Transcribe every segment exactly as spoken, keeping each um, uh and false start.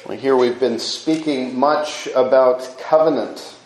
Well, here we've been speaking much about covenant.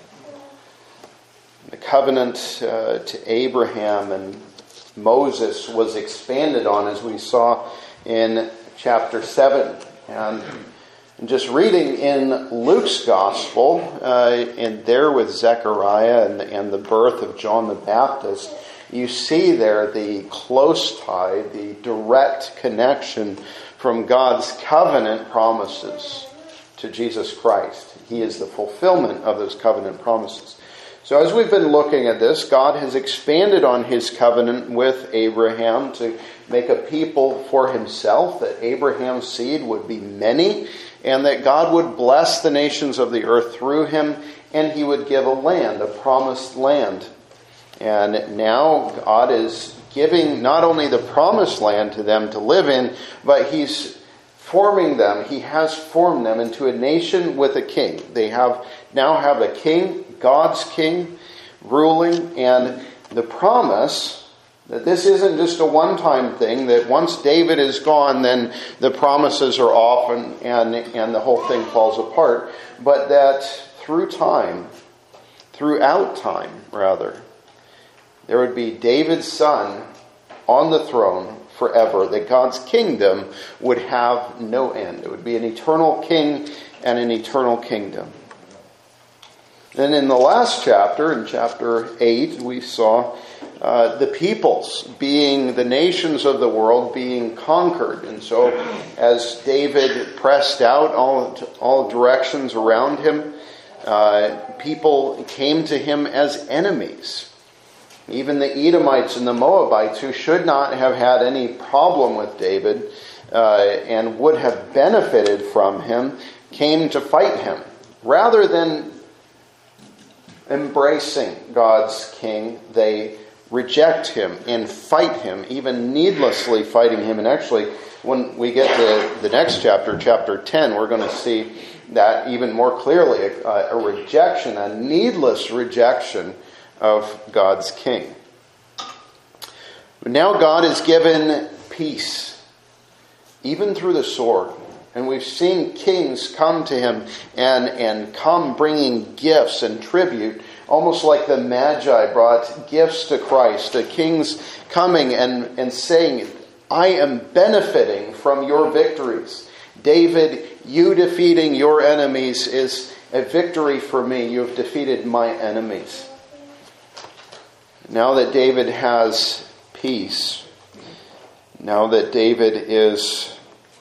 The covenant uh, to Abraham and Moses was expanded on, as we saw in chapter seven. And just reading in Luke's gospel, uh, and there with Zechariah and, and the birth of John the Baptist, you see there the close tie, the direct connection from God's covenant promises to Jesus Christ. He is the fulfillment of those covenant promises. So as we've been looking at this, God has expanded on his covenant with Abraham to make a people for himself, that Abraham's seed would be many, and that God would bless the nations of the earth through him, and he would give a land, a promised land. And now God is giving not only the promised land to them to live in, but he's forming them. He has formed them into a nation with a king. They have now have a king, God's king, ruling, and the promise that this isn't just a one-time thing, that once David is gone, then the promises are off and, and, and the whole thing falls apart, but that through time, throughout time, rather, there would be David's son on the throne forever, that God's kingdom would have no end. It would be an eternal king and an eternal kingdom. Then in the last chapter, in chapter eight, we saw uh, the peoples being, the nations of the world being conquered. And so as David pressed out all, all directions around him, uh, people came to him as enemies. Even the Edomites and the Moabites, who should not have had any problem with David uh, and would have benefited from him, came to fight him. Rather than embracing God's king, they reject him and fight him, even needlessly fighting him. And actually, when we get to the next chapter, chapter ten, we're going to see that even more clearly, a, a rejection, a needless rejection of God's king. But now God has given peace, even through the sword. And we've seen kings come to him and, and come bringing gifts and tribute, almost like the Magi brought gifts to Christ. The kings coming and, and saying, I am benefiting from your victories. David, you defeating your enemies is a victory for me. You have defeated my enemies. Now that David has peace, now that David is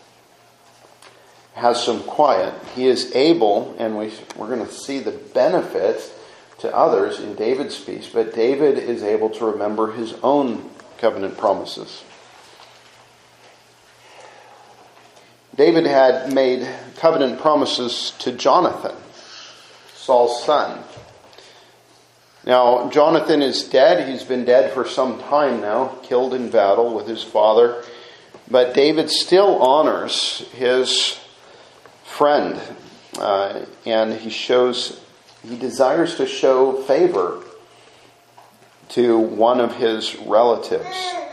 has some quiet, he is able, and we, we're going to see the benefits to others in David's peace, but David is able to remember his own covenant promises. David had made covenant promises to Jonathan, Saul's son. Now, Jonathan is dead. He's been dead for some time now, killed in battle with his father. But David still honors his friend. Uh, and he shows, he desires to show favor to one of his relatives.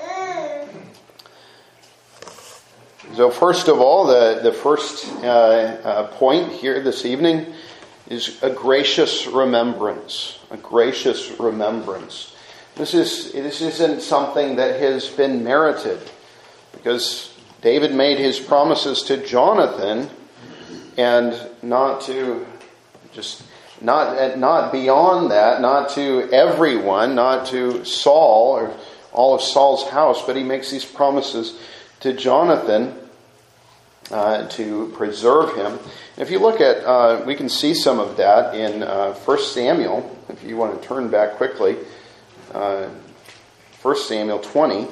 So first of all, the, the first uh, uh, point here this evening is a gracious remembrance. A gracious remembrance. This is this isn't something that has been merited, because David made his promises to Jonathan, and not to just not not beyond that, not to everyone, not to Saul or all of Saul's house, but he makes these promises to Jonathan uh, to preserve him. If you look at, uh, we can see some of that in uh, First Samuel. If you want to turn back quickly, uh, First Samuel twenty.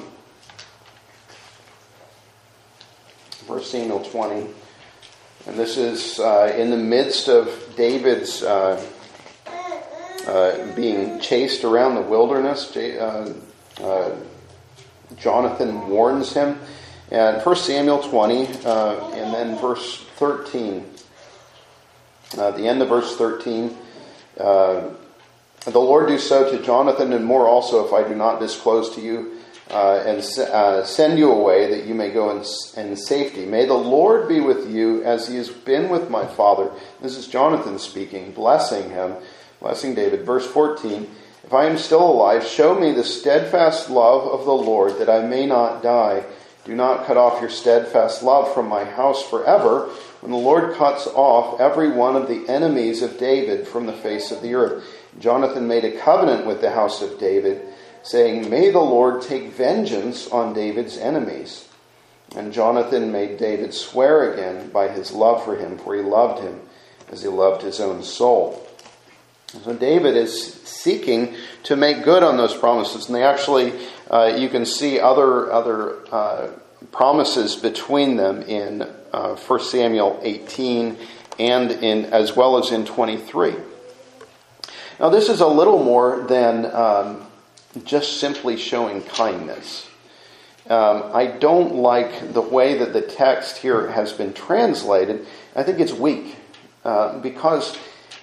First Samuel twenty. And this is uh, in the midst of David's uh, uh, being chased around the wilderness. J- uh, uh, Jonathan warns him. And First Samuel twenty, uh, and then verse thirteen. Uh, the end of verse thirteen. Uh, the Lord do so to Jonathan, and more also, if I do not disclose to you uh, and uh, send you away that you may go in, in safety. May the Lord be with you as he has been with my father. This is Jonathan speaking, blessing him, blessing David. Verse fourteen, if I am still alive, show me the steadfast love of the Lord, that I may not die. Do not cut off your steadfast love from my house forever, when the Lord cuts off every one of the enemies of David from the face of the earth. Jonathan made a covenant with the house of David, saying, may the Lord take vengeance on David's enemies. And Jonathan made David swear again by his love for him, for he loved him as he loved his own soul. So David is seeking to make good on those promises. And they actually, uh, you can see other other uh, promises between them in uh, First Samuel eighteen and in as well as in twenty-three. Now this is a little more than um, just simply showing kindness. Um, I don't like the way that the text here has been translated. I think it's weak uh, because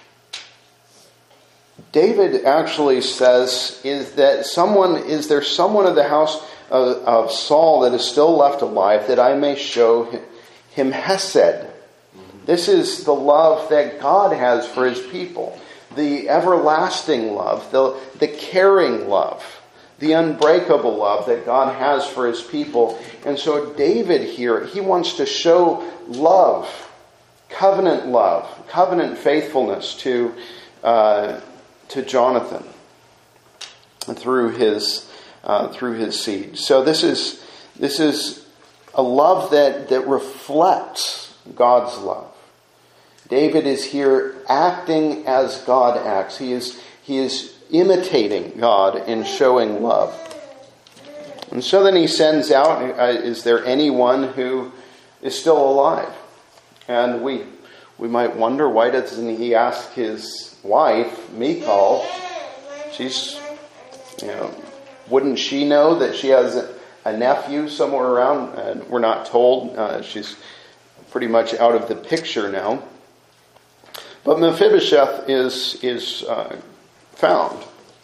David actually says, "Is that someone? Is there someone of the house of, of Saul that is still left alive, that I may show him hesed?" This is the love that God has for his people. The everlasting love, the, the caring love, the unbreakable love that God has for his people. And so David here, he wants to show love, covenant love, covenant faithfulness to uh, to Jonathan through his uh, through his seed. So this is this is a love that, that reflects God's love. David is here acting as God acts. He is, he is imitating God in showing love. And so then he sends out, uh, is there anyone who is still alive? And we we might wonder, why doesn't he ask his wife, Michal? She's, you know, wouldn't she know that she has a, a nephew somewhere around? And we're not told. Uh, she's pretty much out of the picture now. But Mephibosheth is is uh, found.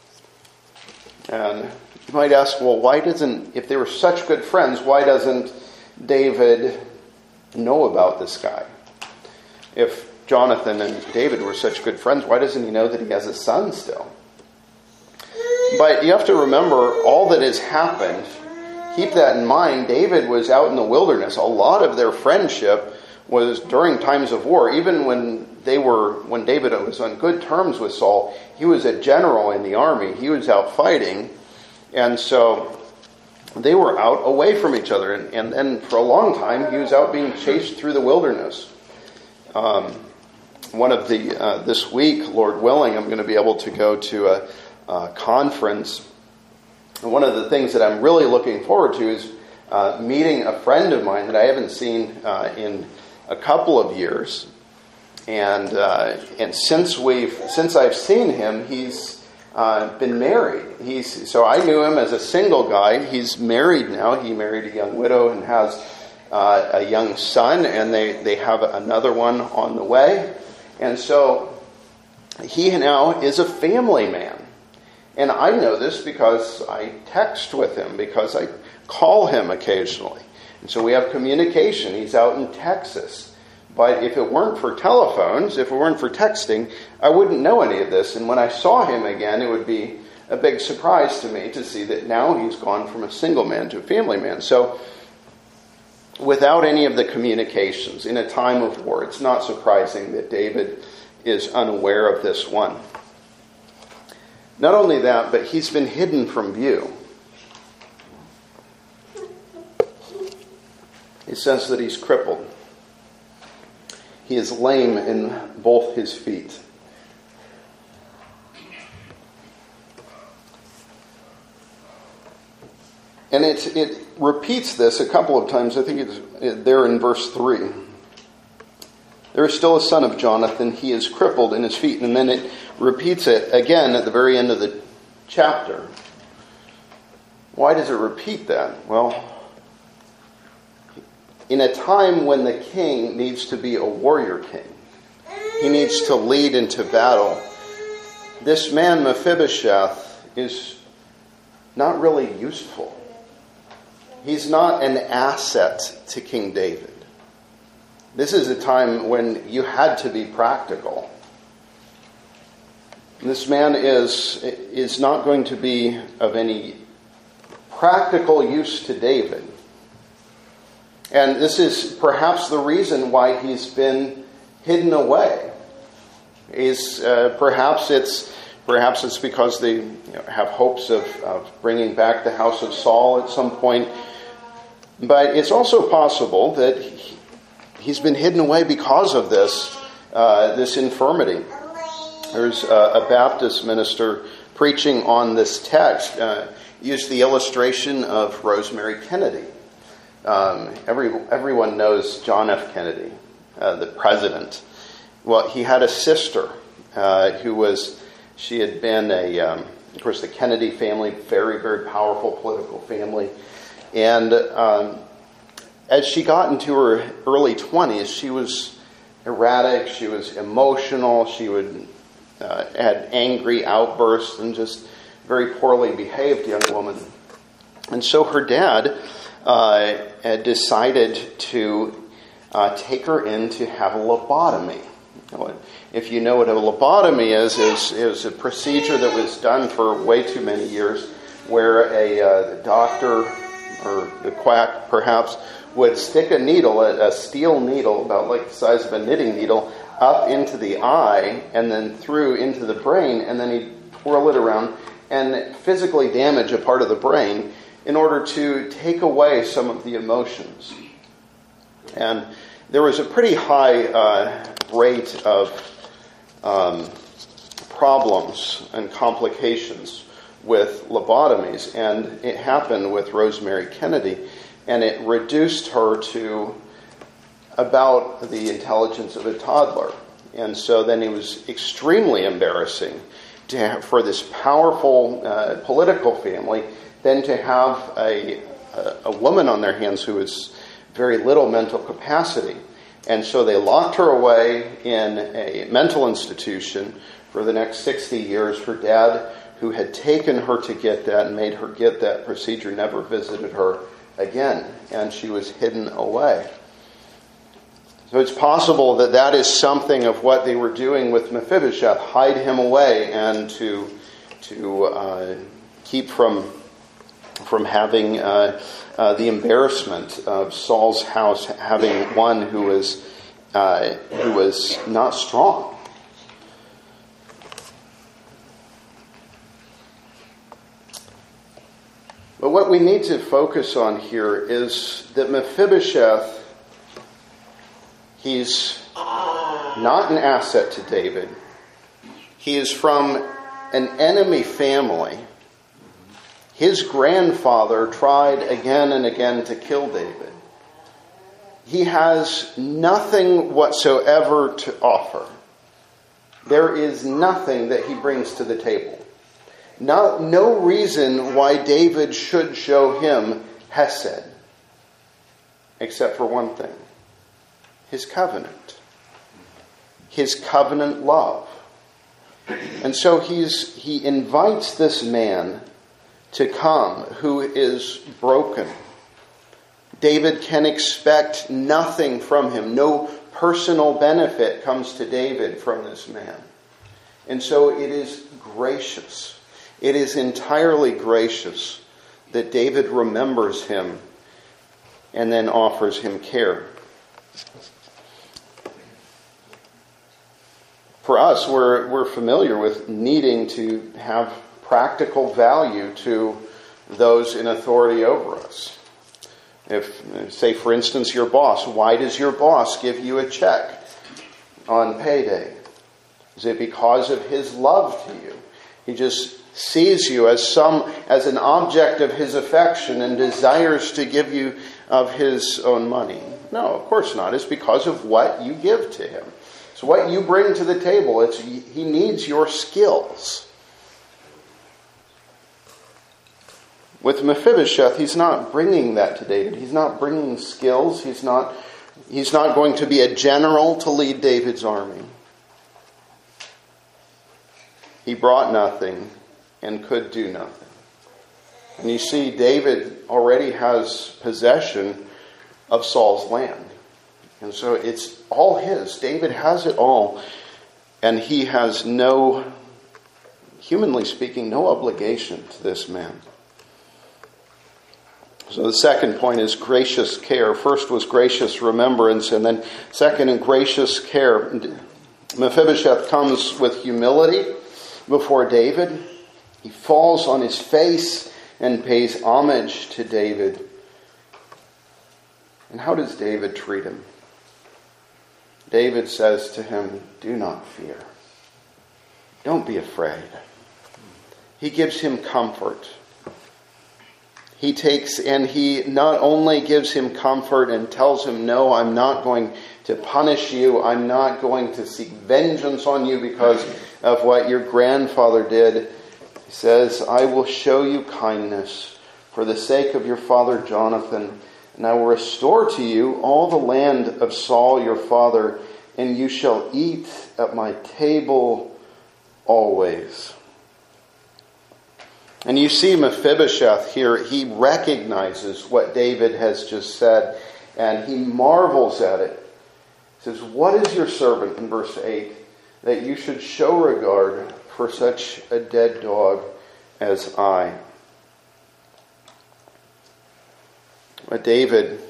And you might ask, well, why doesn't, if they were such good friends, why doesn't David know about this guy? If Jonathan and David were such good friends, why doesn't he know that he has a son still? But you have to remember all that has happened. Keep that in mind. David was out in the wilderness. A lot of their friendship was during times of war. Even when they were, when David was on good terms with Saul, he was a general in the army. He was out fighting. And so they were out away from each other. And, and then for a long time, he was out being chased through the wilderness. Um, one of the, uh, this week, Lord willing, I'm going to be able to go to a, a conference. And one of the things that I'm really looking forward to is uh, meeting a friend of mine that I haven't seen uh, in a couple of years. And uh, and since we've since I've seen him, he's uh, been married. He's so I knew him as a single guy. He's married now. He married a young widow and has uh, a young son, and they, they have another one on the way. And so he now is a family man. And I know this because I text with him, because I call him occasionally. And so we have communication. He's out in Texas. But if it weren't for telephones, if it weren't for texting, I wouldn't know any of this. And when I saw him again, it would be a big surprise to me to see that now he's gone from a single man to a family man. So without any of the communications in a time of war, it's not surprising that David is unaware of this one. Not only that, but he's been hidden from view. It says that he's crippled. He is lame in both his feet. And it, it repeats this a couple of times. I think it's there in verse three. There is still a son of Jonathan. He is crippled in his feet. And then it repeats it again at the very end of the chapter. Why does it repeat that? Well, in a time when the king needs to be a warrior king, he needs to lead into battle, this man Mephibosheth is not really useful. He's not an asset to King David. This is a time when you had to be practical. This man is, is not going to be of any practical use to David. And this is perhaps the reason why he's been hidden away. Is uh, perhaps it's perhaps it's because they you know, have hopes of, of bringing back the house of Saul at some point. But it's also possible that he, he's been hidden away because of this uh, this infirmity. There's a, a Baptist minister preaching on this text. Uh, used the illustration of Rosemary Kennedy. Um, every everyone knows John F. Kennedy, uh, the president. Well, he had a sister uh, who was, she had been a, um, of course, the Kennedy family, very, very powerful political family. And um, as she got into her early twenties, she was erratic, she was emotional, she would uh, had angry outbursts and just very poorly behaved young woman. And so her dad uh, had decided to uh, take her in to have a lobotomy. If you know what a lobotomy is, is, is a procedure that was done for way too many years where a uh, doctor or the quack perhaps would stick a needle, a, a steel needle about like the size of a knitting needle, up into the eye and then through into the brain, and then he'd twirl it around and physically damage a part of the brain in order to take away some of the emotions. And there was a pretty high uh, rate of um, problems and complications with lobotomies, and it happened with Rosemary Kennedy, and it reduced her to about the intelligence of a toddler. And so then it was extremely embarrassing to have, for this powerful uh, political family, then to have a, a, a woman on their hands who was very little mental capacity. And so they locked her away in a mental institution for the next sixty years. Her dad, who had taken her to get that and made her get that procedure, never visited her again, and she was hidden away. So it's possible that that is something of what they were doing with Mephibosheth, hide him away and to to uh, keep from from having uh, uh, the embarrassment of Saul's house having one who was uh, who was not strong. But what we need to focus on here is that Mephibosheth, he's not an asset to David. He is from an enemy family. His grandfather tried again and again to kill David. He has nothing whatsoever to offer. There is nothing that he brings to the table. No, no reason why David should show him hesed, except for one thing: his covenant. His covenant love. And so he's he invites this man to come who is broken. David can expect nothing from him. No personal benefit comes to David from this man. And so it is gracious. It is entirely gracious that David remembers him and then offers him care. For us, we're we're familiar with needing to have practical value to those in authority over us. If, say, for instance, your boss, why does your boss give you a check on payday? Is it because of his love to you? He just sees you as some as an object of his affection and desires to give you of his own money? No, of course not. It's because of what you give to him. So what you bring to the table, it's he needs your skills. With Mephibosheth, he's not bringing that to David. He's not bringing skills. He's not, he's not going to be a general to lead David's army. He brought nothing and could do nothing. And you see, David already has possession of Saul's land. And so it's all his. David has it all. And he has no, humanly speaking, no obligation to this man. So the second point is gracious care. First was gracious remembrance, and then second, in gracious care. Mephibosheth comes with humility before David. He falls on his face and pays homage to David. And how does David treat him? David says to him, "Do not fear. Don't be afraid." He gives him comfort. He takes, and he not only gives him comfort and tells him, "No, I'm not going to punish you. I'm not going to seek vengeance on you because of what your grandfather did." He says, "I will show you kindness for the sake of your father Jonathan, and I will restore to you all the land of Saul your father, and you shall eat at my table always." And you see Mephibosheth here, he recognizes what David has just said, and he marvels at it. He says, "What is your servant," in verse eight, "that you should show regard for such a dead dog as I?" But David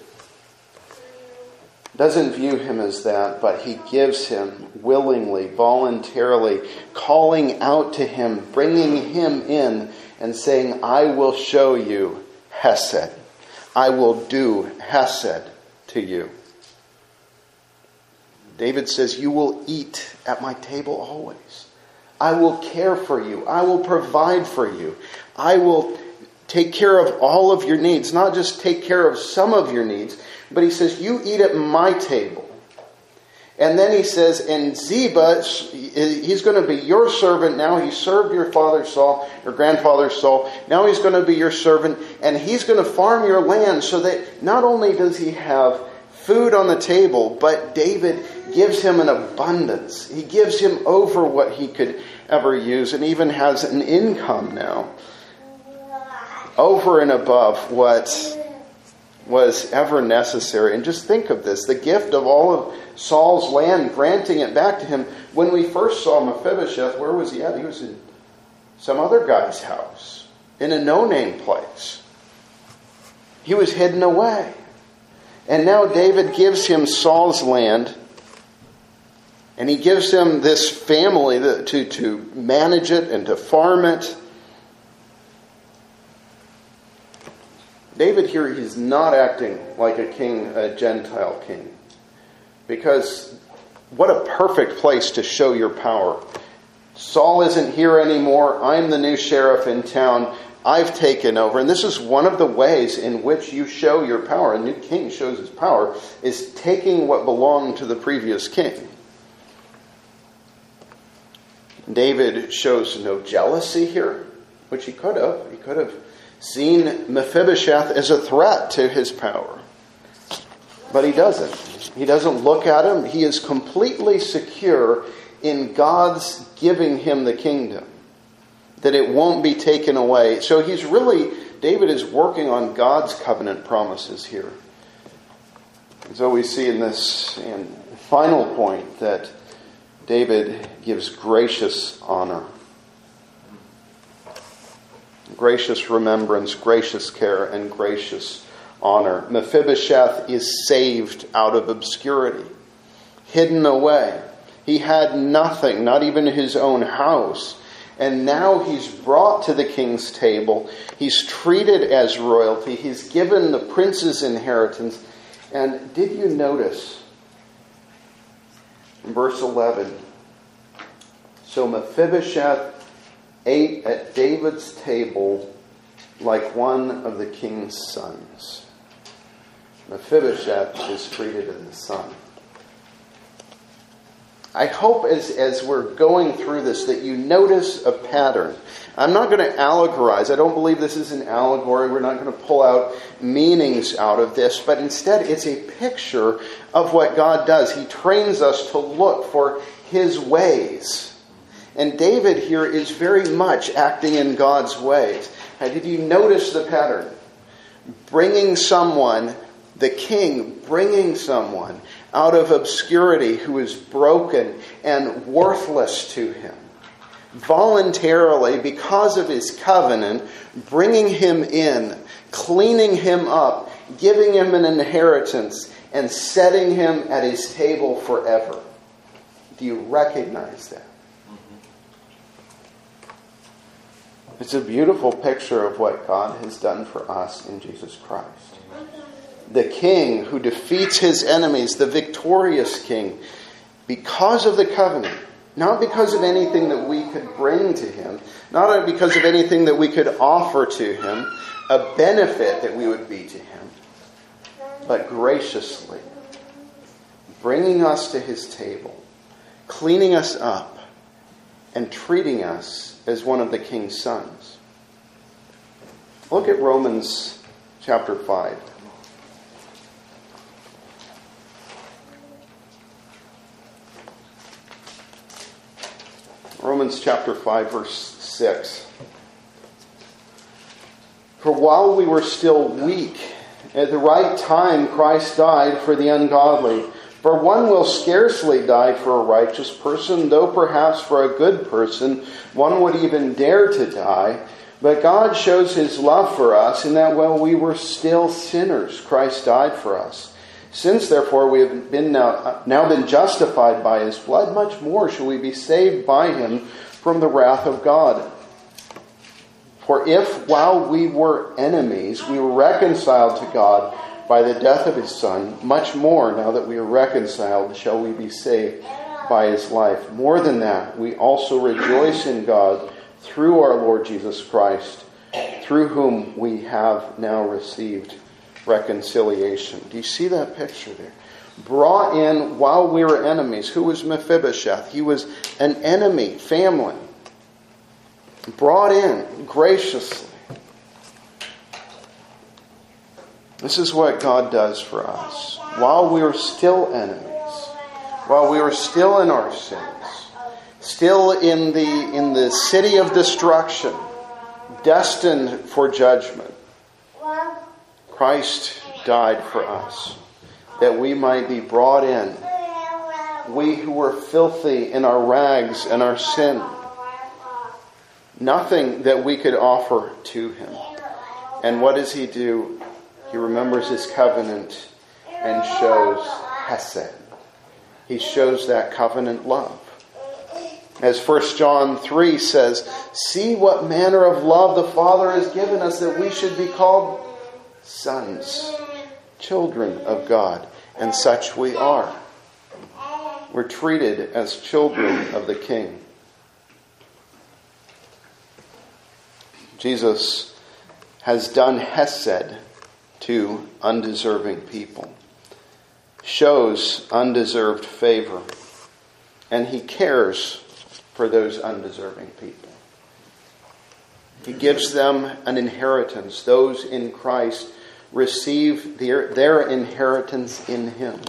doesn't view him as that, but he gives him willingly, voluntarily, calling out to him, bringing him in and saying, "I will show you Hesed. I will do Hesed to you." David says, "You will eat at my table always. I will care for you. I will provide for you. I will take care of all of your needs." Not just take care of some of your needs, but he says, "You eat at my table." And then he says, and Ziba, he's going to be your servant now. He served your father Saul, your grandfather Saul. Now he's going to be your servant, and he's going to farm your land, so that not only does he have food on the table, but David gives him an abundance. He gives him over what he could ever use, and even has an income now over and above what was ever necessary. And just think of this, the gift of all of Saul's land, granting it back to him. When we first saw Mephibosheth, where was he at? He was in some other guy's house, in a no-name place. He was hidden away. And now David gives him Saul's land, and he gives him this family to, to manage it and to farm it. David here, he's not acting like a king, a Gentile king. Because what a perfect place to show your power. Saul isn't here anymore. I'm the new sheriff in town. I've taken over. And this is one of the ways in which you show your power. A new king shows his power, is taking what belonged to the previous king. David shows no jealousy here, which he could have. He could have seen Mephibosheth as a threat to his power. But he doesn't. He doesn't look at him. He is completely secure in God's giving him the kingdom, that it won't be taken away. So he's really, David is working on God's covenant promises here. And so we see in this and final point that David gives gracious honor. Gracious remembrance, gracious care, and gracious honor. Mephibosheth is saved out of obscurity, hidden away. He had nothing, not even his own house. And now he's brought to the king's table. He's treated as royalty. He's given the prince's inheritance. And did you notice in verse eleven? So Mephibosheth ate at David's table like one of the king's sons. Mephibosheth is treated as a son. I hope as, as we're going through this that you notice a pattern. I'm not going to allegorize. I don't believe this is an allegory. We're not going to pull out meanings out of this. But instead, it's a picture of what God does. He trains us to look for His ways. And David here is very much acting in God's ways. Did you notice the pattern? Bringing someone, the king, bringing someone out of obscurity who is broken and worthless to him. Voluntarily, because of his covenant, bringing him in, cleaning him up, giving him an inheritance, and setting him at his table forever. Do you recognize that? It's a beautiful picture of what God has done for us in Jesus Christ. The King who defeats his enemies, the victorious King, because of the covenant. Not because of anything that we could bring to him. Not because of anything that we could offer to him. A benefit that we would be to him. But graciously bringing us to his table. Cleaning us up. And treating us as one of the King's sons. Look at Romans chapter five. Romans chapter five, verse six. For while we were still weak, at the right time Christ died for the ungodly. For one will scarcely die for a righteous person, though perhaps for a good person one would even dare to die. But God shows his love for us in that while we were still sinners, Christ died for us. Since therefore we have been now, now been justified by his blood, much more shall we be saved by him from the wrath of God. For if while we were enemies we were reconciled to God by the death of his Son, much more, now that we are reconciled, shall we be saved by his life. More than that, we also rejoice in God through our Lord Jesus Christ, through whom we have now received reconciliation. Do you see that picture there? Brought in while we were enemies. Who was Mephibosheth? He was an enemy family. Brought in graciously. This is what God does for us. While we were still enemies, while we were still in our sins, still in the in the city of destruction, destined for judgment, Christ died for us, that we might be brought in. We who were filthy in our rags and our sin. Nothing that we could offer to him. And what does he do? He remembers his covenant and shows hesed. He shows that covenant love. As First John three says, see what manner of love the Father has given us that we should be called sons, children of God. And such we are. We're treated as children of the King. Jesus has done hesed to undeserving people, shows undeserved favor, and he cares for those undeserving people. He gives them an inheritance. Those in Christ receive their, their inheritance in him,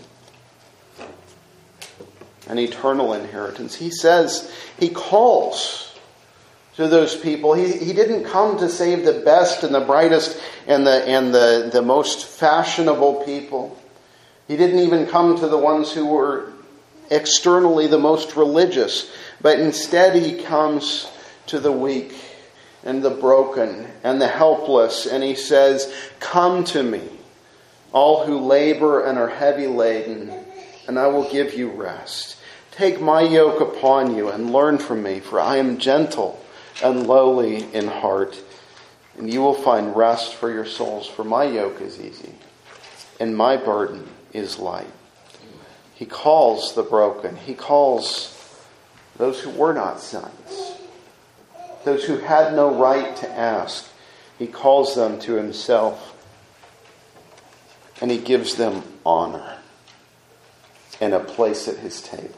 an eternal inheritance. He says, he calls to those people. He, he didn't come to save the best and the brightest and the and the, the most fashionable people. He didn't even come to the ones who were externally the most religious. But instead he comes to the weak and the broken and the helpless. And he says, come to me, all who labor and are heavy laden, and I will give you rest. Take my yoke upon you and learn from me, for I am gentle and lowly in heart, and you will find rest for your souls. For my yoke is easy, and my burden is light. He calls the broken. He calls those who were not sons, those who had no right to ask. He calls them to himself, and he gives them honor and a place at his table.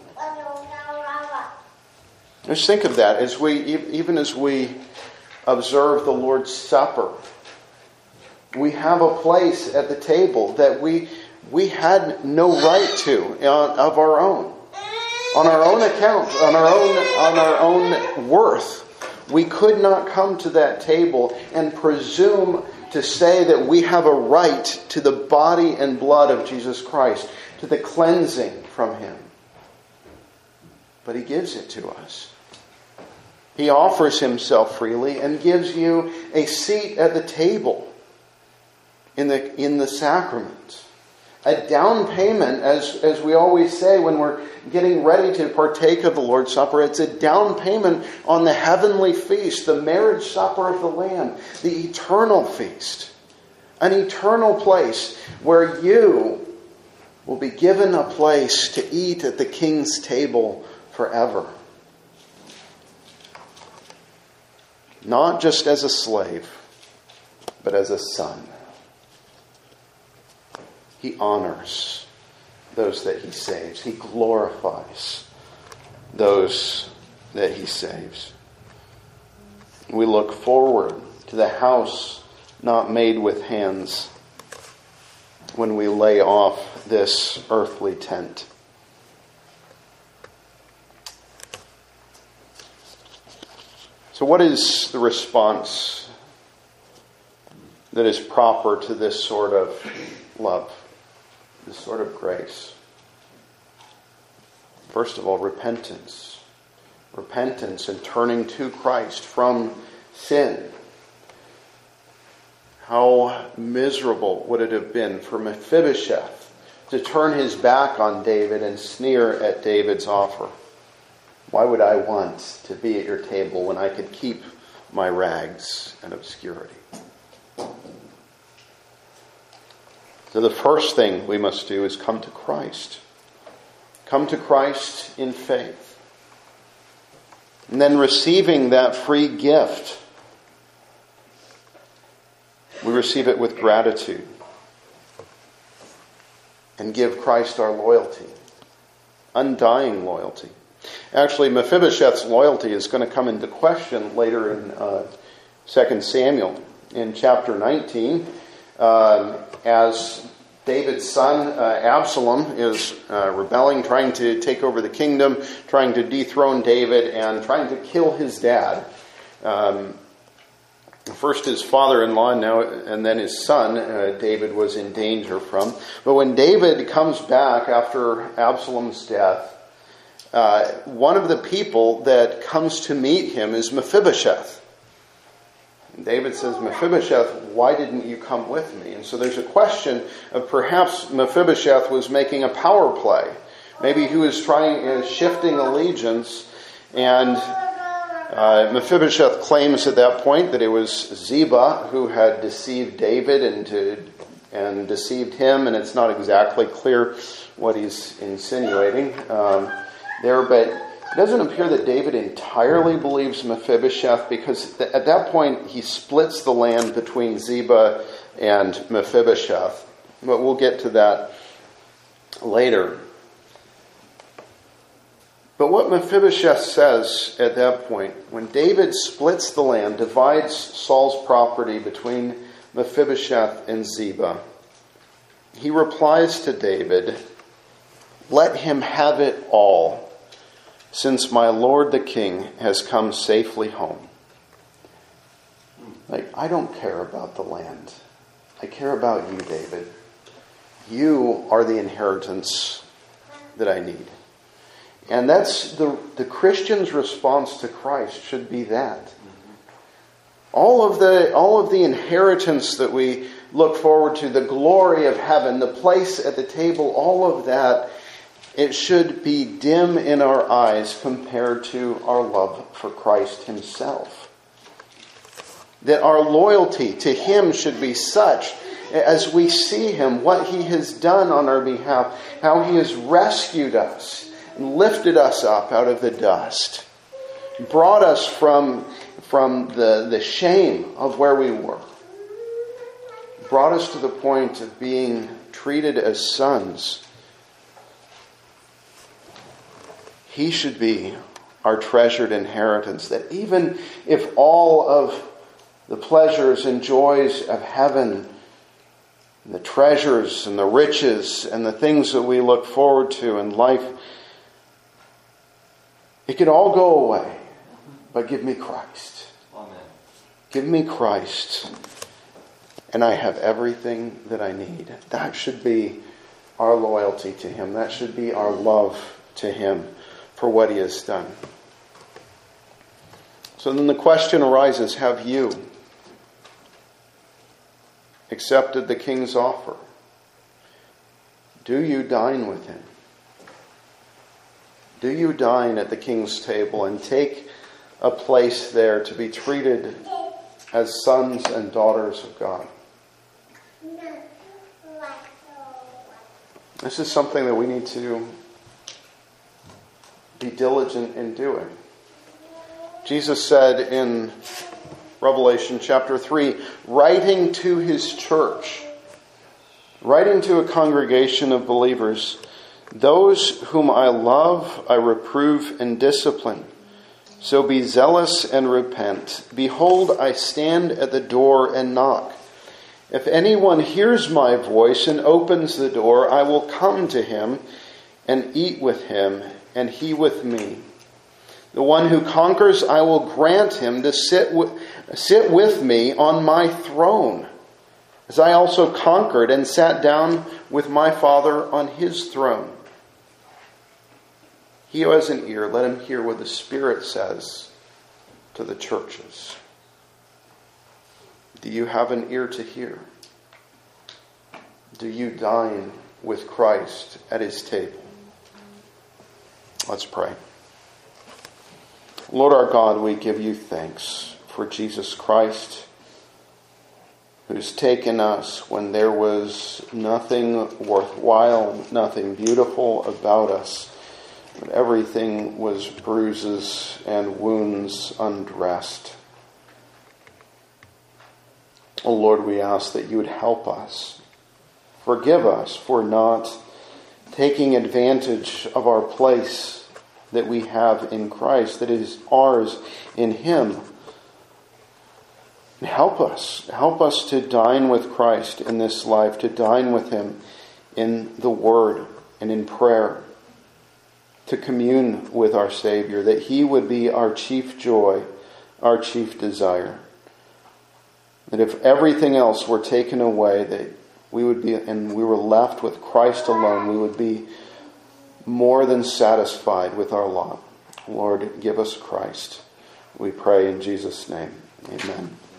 Just think of that as we, even as we observe the Lord's Supper. We have a place at the table that we we had no right to uh, of our own, on our own account, on our own on our own worth. We could not come to that table and presume to say that we have a right to the body and blood of Jesus Christ, to the cleansing from Him. But He gives it to us. He offers Himself freely and gives you a seat at the table in the, in the sacrament. A down payment, as, as we always say when we're getting ready to partake of the Lord's Supper, it's a down payment on the heavenly feast, the marriage supper of the Lamb, the eternal feast. An eternal place where you will be given a place to eat at the King's table forever. Not just as a slave, but as a son. He honors those that He saves. He glorifies those that He saves. We look forward to the house not made with hands when we lay off this earthly tent. So what is the response that is proper to this sort of love? This sort of grace? First of all, repentance. Repentance and turning to Christ from sin. How miserable would it have been for Mephibosheth to turn his back on David and sneer at David's offer? Why would I want to be at your table when I could keep my rags and obscurity? So the first thing we must do is come to Christ. Come to Christ in faith. And then receiving that free gift, we receive it with gratitude and give Christ our loyalty, undying loyalty. Actually, Mephibosheth's loyalty is going to come into question later in uh, Second Samuel in chapter nineteen. Um, as David's son uh, Absalom is uh, rebelling, trying to take over the kingdom, trying to dethrone David, and trying to kill his dad. Um, first his father-in-law, and now and then his son, uh, David was in danger from. But when David comes back after Absalom's death, uh, one of the people that comes to meet him is Mephibosheth. David says, Mephibosheth, why didn't you come with me? And so there's a question of perhaps Mephibosheth was making a power play. Maybe he was trying, uh, shifting allegiance, and uh, Mephibosheth claims at that point that it was Ziba who had deceived David and, to, and deceived him, and it's not exactly clear what he's insinuating um, there, but it doesn't appear that David entirely believes Mephibosheth, because th- at that point he splits the land between Ziba and Mephibosheth. But we'll get to that later. But what Mephibosheth says at that point, when David splits the land, divides Saul's property between Mephibosheth and Ziba, he replies to David, "Let him have it all, since my lord the king has come safely home." Like, I don't care about the land. I care about you, David. You are the inheritance that I need. And that's the, the Christian's response to Christ should be that. All of the all of the inheritance that we look forward to, the glory of heaven, the place at the table, all of that, it should be dim in our eyes compared to our love for Christ Himself. That our loyalty to Him should be such, as we see Him, what He has done on our behalf, how He has rescued us and lifted us up out of the dust, brought us from, from the, the shame of where we were, brought us to the point of being treated as sons. He should be our treasured inheritance, that even if all of the pleasures and joys of heaven, and the treasures and the riches and the things that we look forward to in life, it could all go away. but give me Christ. Amen. Give me Christ, and I have everything that I need. That should be our loyalty to Him. That should be our love to Him for what He has done. So then the question arises, have you accepted the King's offer? Do you dine with Him? Do you dine at the King's table and take a place there to be treated as sons and daughters of God? This is something that we need to be diligent in doing. Jesus said in Revelation chapter three, writing to His church, writing to a congregation of believers, those whom I love, I reprove and discipline. So be zealous and repent. Behold, I stand at the door and knock. If anyone hears my voice and opens the door, I will come to him and eat with him, and he with me. The one who conquers, I will grant him to sit with, sit with me on my throne, as I also conquered and sat down with my Father on His throne. He who has an ear, let him hear what the Spirit says to the churches. Do you have an ear to hear? Do you dine with Christ at His table? Let's pray. Lord our God, we give You thanks for Jesus Christ, who's taken us when there was nothing worthwhile, nothing beautiful about us, but everything was bruises and wounds undressed. Oh Lord, we ask that You would help us. Forgive us for not taking advantage of our place that we have in Christ, that is ours in Him. And help us. Help us to dine with Christ in this life, to dine with Him in the Word and in prayer, to commune with our Savior, that He would be our chief joy, our chief desire. That if everything else were taken away, that we would be, and we were left with Christ alone, we would be more than satisfied with our lot. Lord, give us Christ. We pray in Jesus' name. Amen.